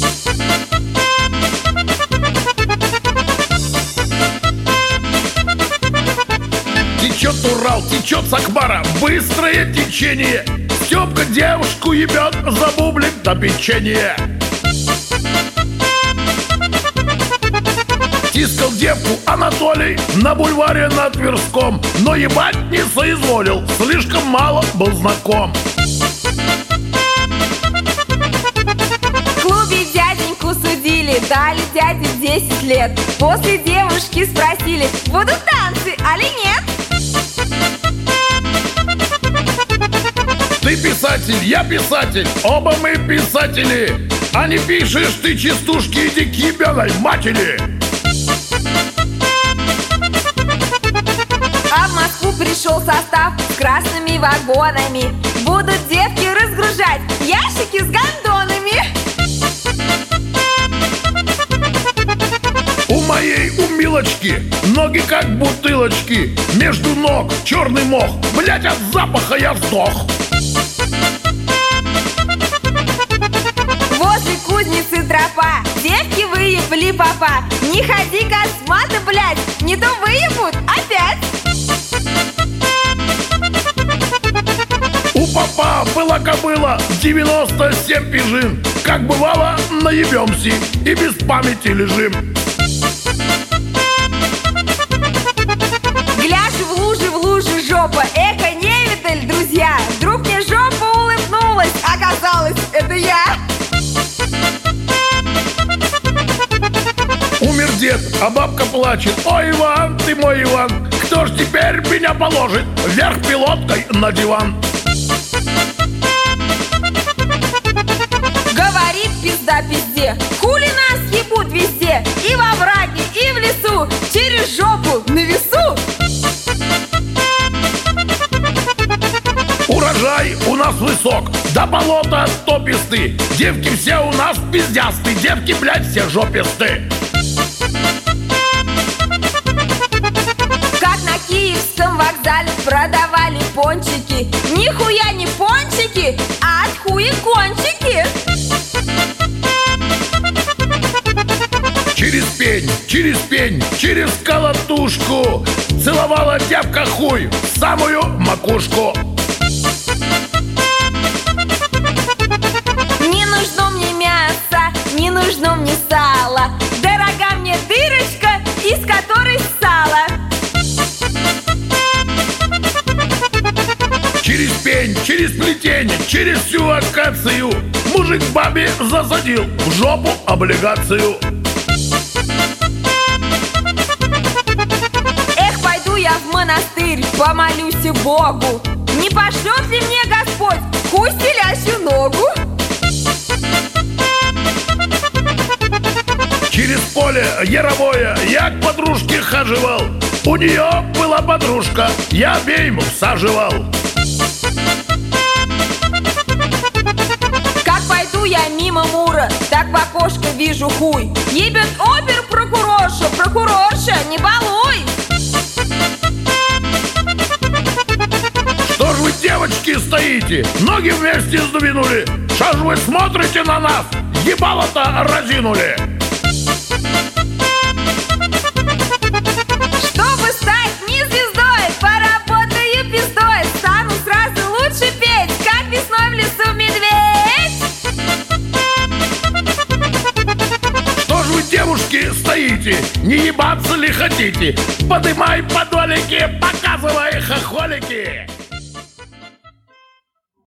Течет Урал, течет Сакмара, быстрое течение. Степка девушку ебет за бублик до печенья. Тискал девку Анатолий на бульваре на Тверском, но ебать не соизволил, слишком мало был знаком. В клубе дяденьку судили, дали дяде 10 лет. После девушки спросили, будут танцы, али нет? Ты писатель, я писатель, оба мы писатели. А не пишешь ты частушки, иди к ебаной матери. А в Москву пришел состав с красными вагонами. Будут девки разгружать ящики с гондонами. У моей, у Милочки, ноги как бутылочки. Между ног черный мох, блять, от запаха я сдох. Возле кузницы тропа, девки выебли папа. Не ходи космато, блядь, не то выебут опять. У папа была кобыла 97 пижин. Как бывало, наебемся и без памяти лежим. Гляжу в луже жопа, эко невидаль, друзья. Вдруг мне жопа улыбнулась, оказалось, это я. Умер дед, а бабка плачет. Ой, Иван, ты мой Иван, кто ж теперь меня положит вверх пилоткой на диван? Говорит пизда пизде, хули нас ебут везде. И во враге, и в лесу, через жопу на весу. Урожай у нас высок, до болота тописты. Девки все у нас пиздясты, девки, блядь, все жописты. Как на Киевском вокзале продавали пончики. Нихуя не пончики, а от хуя кончики. Через пень, через колотушку целовала девка хуй в самую макушку. Не нужно мне мясо, не нужно мне сало. Дорога мне дырочка, из которой сало. Через пень, через плетень, через всю акацию мужик бабе засадил в жопу облигацию. Эх, пойду я в монастырь, помолюсь Богу. Не пошлет ли мне Господь хуй стелящую ногу? Через поле яровое я к подружке хаживал. У нее была подружка, я обеим всаживал. Как пойду я мимо Мура, так в окошко вижу хуй. Ебет обер-прокурорша, прокурорша, не балуй. Что ж вы, девочки, стоите? Ноги вместе сдвинули. Что ж вы смотрите на нас? Ебало-то разинули. Чтобы стать не звездой, поработаю пиздой. Стану сразу лучше петь, как весной в лесу медведь. Что ж вы, девушки, стоите? Не ебаться ли хотите? Подымай подолики, показывай хохолики.